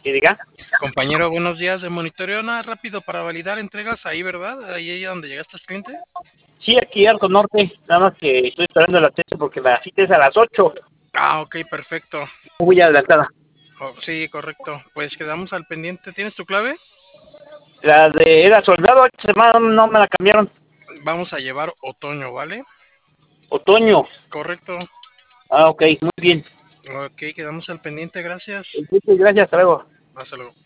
Y diga, Compañero, buenos días. De monitoreo nada rápido para validar entregas ahí, ¿verdad? Ahí donde llegaste al cliente. sí, aquí Arco Norte, nada más que estoy esperando el acceso porque la cita es a las 8. Ah, ok, perfecto. Muy adelantada. Oh, sí, correcto. Pues quedamos al pendiente. ¿Tienes tu clave? La de era soldado, esta semana no me la cambiaron. Vamos a llevar otoño, ¿vale? Otoño. Correcto. Ah, ok, muy bien. Ok, quedamos al pendiente. Gracias. Muchas gracias, hasta luego. Hasta luego.